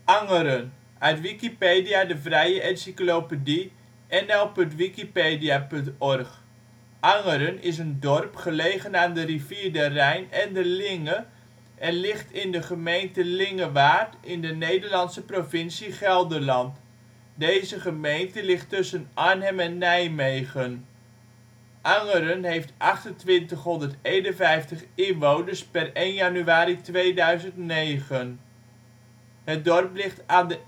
Angeren, uit Wikipedia, de vrije encyclopedie. NB, 6° 09 ' OL Angeren is een dorp gelegen aan de rivier de Rijn en de Linge en ligt in de gemeente Lingewaard in de Nederlandse provincie Gelderland. Deze gemeente ligt tussen Arnhem en Nijmegen. Angeren heeft 2851 inwoners (per 1 januari 2009). Het dorp ligt aan de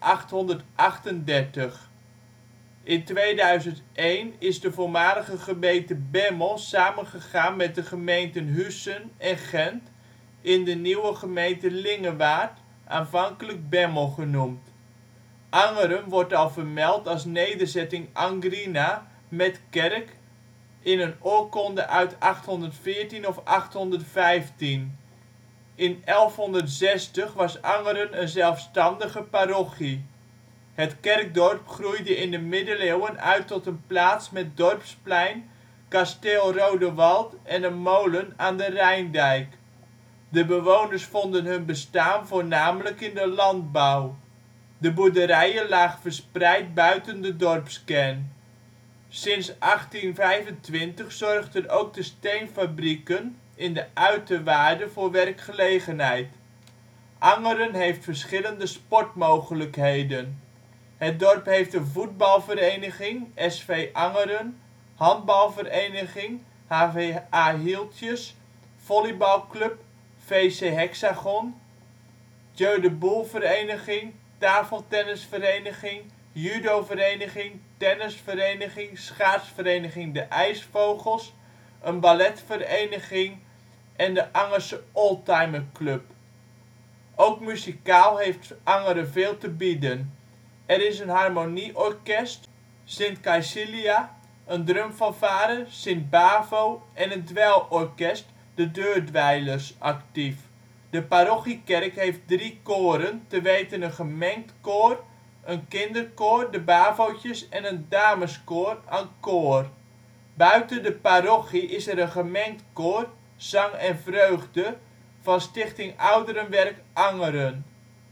N838. In 2001 is de voormalige gemeente Bemmel samengegaan met de gemeenten Huissen en Gendt in de nieuwe gemeente Lingewaard, aanvankelijk Bemmel genoemd. Angeren wordt al vermeld als nederzetting Angrina met kerk in een oorkonde uit 814 of 815. In 1160 was Angeren een zelfstandige parochie. Het kerkdorp groeide in de middeleeuwen uit tot een plaats met dorpsplein, kasteel Rodewald en een molen aan de Rijndijk. De bewoners vonden hun bestaan voornamelijk in de landbouw. De boerderijen lagen verspreid buiten de dorpskern. Sinds 1825 zorgden ook de steenfabrieken in de uiterwaarden voor werkgelegenheid. Angeren heeft verschillende sportmogelijkheden. Het dorp heeft een voetbalvereniging (SV Angeren), handbalvereniging (HVA Hieltjes), volleybalclub (VC Hexagon), Jeu de Boules vereniging, tafeltennisvereniging, judovereniging, tennisvereniging, schaatsvereniging De IJsvogels, een balletvereniging en de Angerse Oldtimer Club. Ook muzikaal heeft Angeren veel te bieden. Er is een harmonieorkest, St. Caecilia, een drumfanfare, St. Bavo en een dweilorkest, De Deurdwijlers, actief. De parochiekerk heeft 3 koren, te weten een gemengd koor, een kinderkoor De Bavootjes en een dameskoor Ankoor. Buiten de parochie is er een gemengd koor, Zang en Vreugde, van Stichting Ouderenwerk Angeren.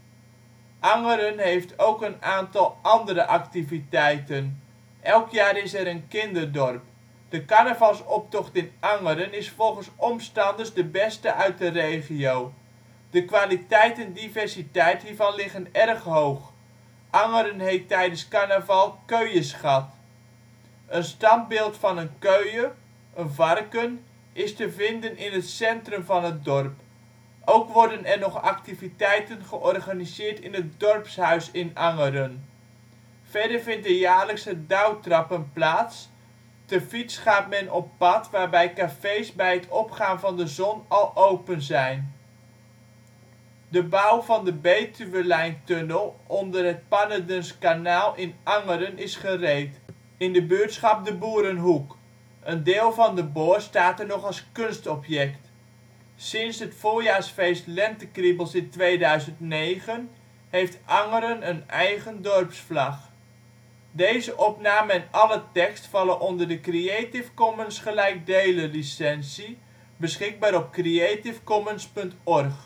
Angeren heeft ook een aantal andere activiteiten. Elk jaar is er een kinderdorp. De carnavalsoptocht in Angeren is volgens omstanders de beste uit de regio. De kwaliteit en diversiteit hiervan liggen erg hoog. Angeren heet tijdens carnaval Keueschat. Een standbeeld van een keuye (varken) is te vinden in het centrum van het dorp. Ook worden er nog activiteiten georganiseerd in het dorpshuis in Angeren. Verder vindt er jaarlijks het Douwtrappen plaats. Te fiets gaat men op pad waarbij cafés bij het opgaan van de zon al open zijn. De bouw van de Betuwelijntunnel onder het Pannerdensch Kanaal in Angeren is gereed, in de buurtschap de Boerenhoek. Een deel van de boor staat er nog als kunstobject. Sinds het voorjaarsfeest Lentekriebels in 2009 heeft Angeren een eigen dorpsvlag. Deze opname en alle tekst vallen onder de Creative Commons gelijkdelen licentie, beschikbaar op creativecommons.org